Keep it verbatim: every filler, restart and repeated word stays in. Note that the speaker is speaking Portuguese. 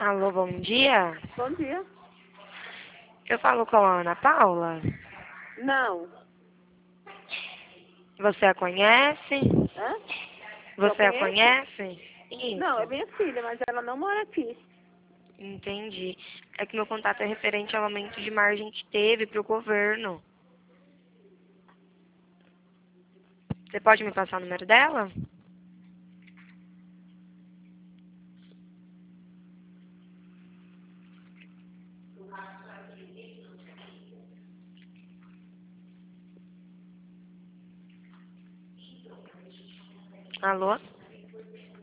Alô, bom dia. Bom dia. Eu falo com a Ana Paula. Não. Você a conhece? Hã? Eu Você a conheço? conhece? Não, é Isso. minha filha, mas ela não mora aqui. Entendi. É que meu contato é referente ao aumento de margem que teve para o governo. Você pode me passar o número dela? Alô?